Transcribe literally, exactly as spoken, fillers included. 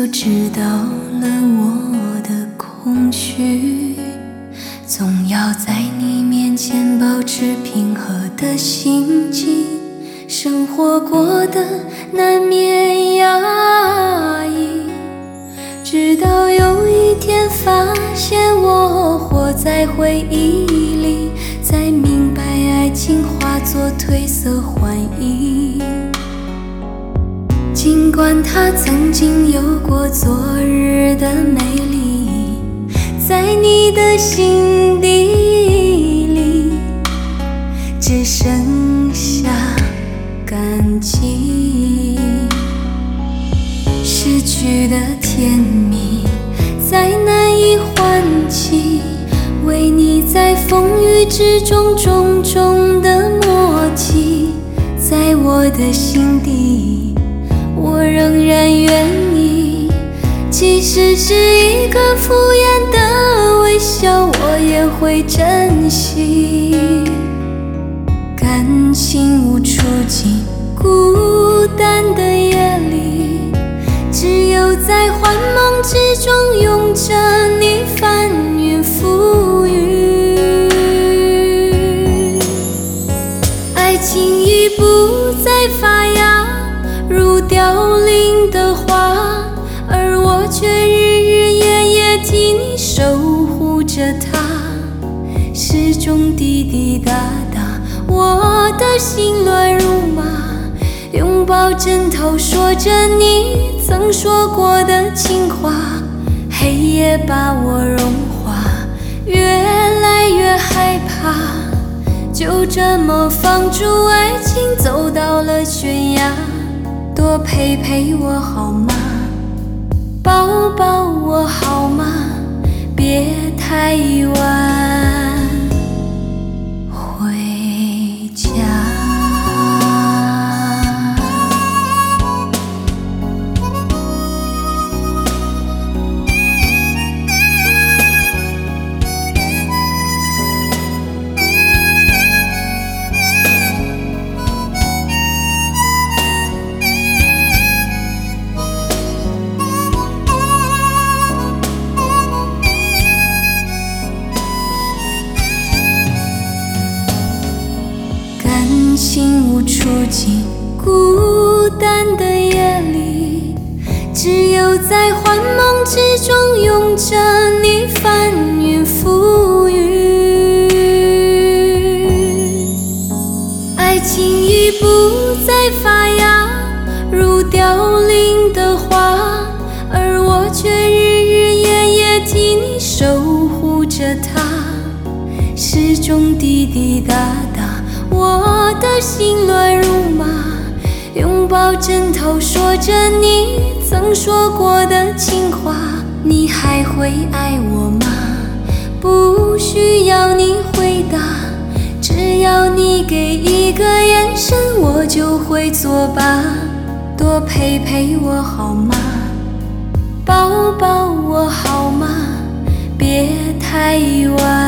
知道了我的空虚，总要在你面前保持平和的心境，生活过得难免压抑，直到有一天发现我活在回忆里，才明白爱情化作褪色幻影。尽管它曾经有过昨日的美丽，在你的心底里只剩下感激。失去的甜蜜再难以唤起，为你在风雨之中种种的默契，在我的心底我仍然愿意，即使是一个敷衍的微笑，我也会珍惜。感情无处尽，孤单的夜里，只有在幻梦之中拥着你翻云覆雨。爱情已不再发芽，如凋零的花，而我却日日夜夜替你守护着它，始终滴滴答答，我的心乱如麻，拥抱枕头说着你曾说过的情话，黑夜把我融化，越来越害怕，就这么放逐爱情走到了悬崖。多陪陪我好吗？抱抱我好吗？别太晚回家。感情无处尽，孤单的夜里，只有在幻梦之中拥着你翻云覆雨。爱情已不再发芽，如凋零的花，而我却日日夜夜替你守护着它，始终滴滴答答，我的心乱如麻，拥抱枕头说着你曾说过的情话，你还会爱我吗？不需要你回答，只要你给一个眼神，我就会作罢。多陪陪我好吗？抱抱我好吗？别太晚